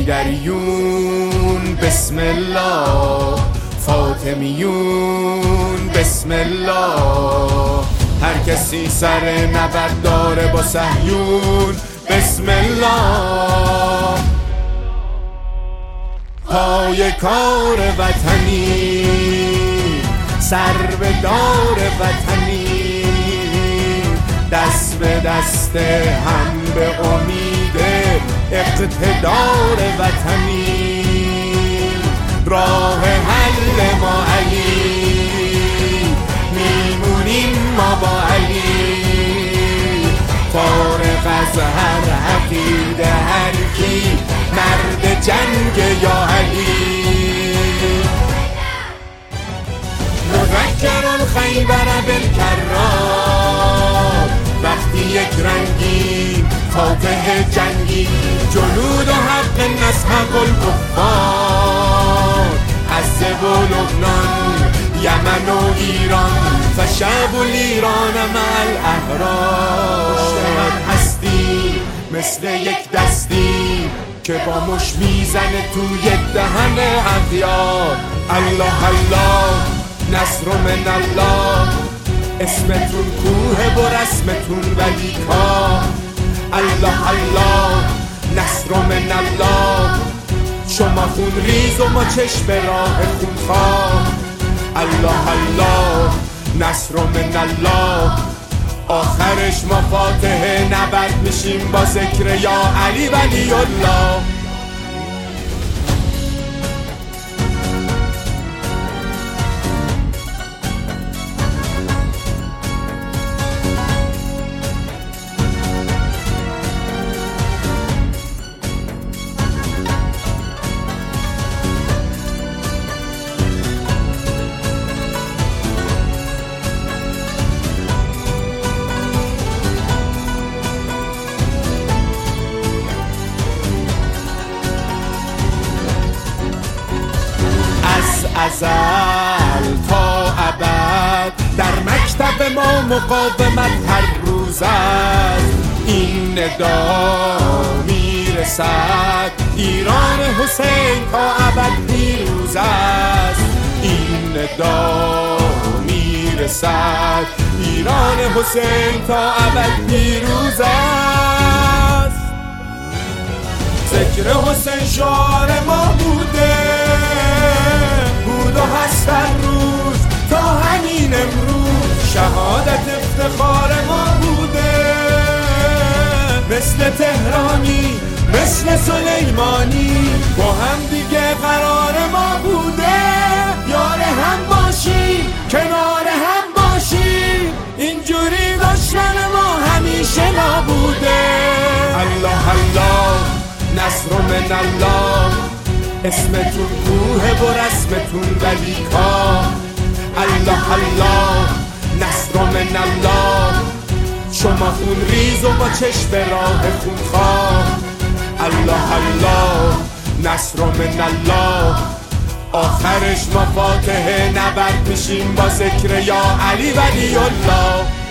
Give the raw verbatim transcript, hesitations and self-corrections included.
حیدریون بسم الله، فاطمیون بسم الله، هر کسی سر نبرد داره با صهیون بسم الله. پای کار وطنی، سر به دار وطنی، دست به دست هم به امید اقتدار وطنی. راه حل ما علی، میمونیم ما با علی، فارغ از هر عقیده هر کی، مرد جنگ یا علی. مذکر الخیبر بالکرار، وقتی یک رنگی فاتح جنگی، جنود و حق نسحق الکفار، عزه و لبنان، یمن و ایران، فشعب ایران مع الاحرار. پشت هستی مثل یک دستی که با مش میزنه توی دهن اغیار. الله الله نصر من الله، اسمتون کوه و رسمتون ولی کار. الله الله نصر من الله، شما خون ریز و ما چشم راه خون خواه. الله الله نصر من الله، آخرش ما فاتح نبرد میشیم با ذکر یا علی ولی الله. ازل تا ابد در مکتب ما مقاومت هر روز است. این ندا میرسد ایران حسین تا ابد پیروز است. این ندا میرسد ایران حسین تا ابد پیروز است. ذکر حسین شعار ما بوده بود و هست هر روز تا همین امروز. شهادت افتخار ما بوده مثل تهرانی مثل سلیمانی، با هم دیگه قرار ما بوده یار هم باشیم کنار هم باشیم. اینجوری داشتن ما همیشه نبوده. الله الله نصر من الله، اسمتون کوه و رسمتون ولی کار. الله الله نصر من الله، شما خون ریز و با چشم راه خون خواه. الله الله نصر من الله، آخرش ما فاتح نبرد میشیم با ذکر یا علی ولی الله.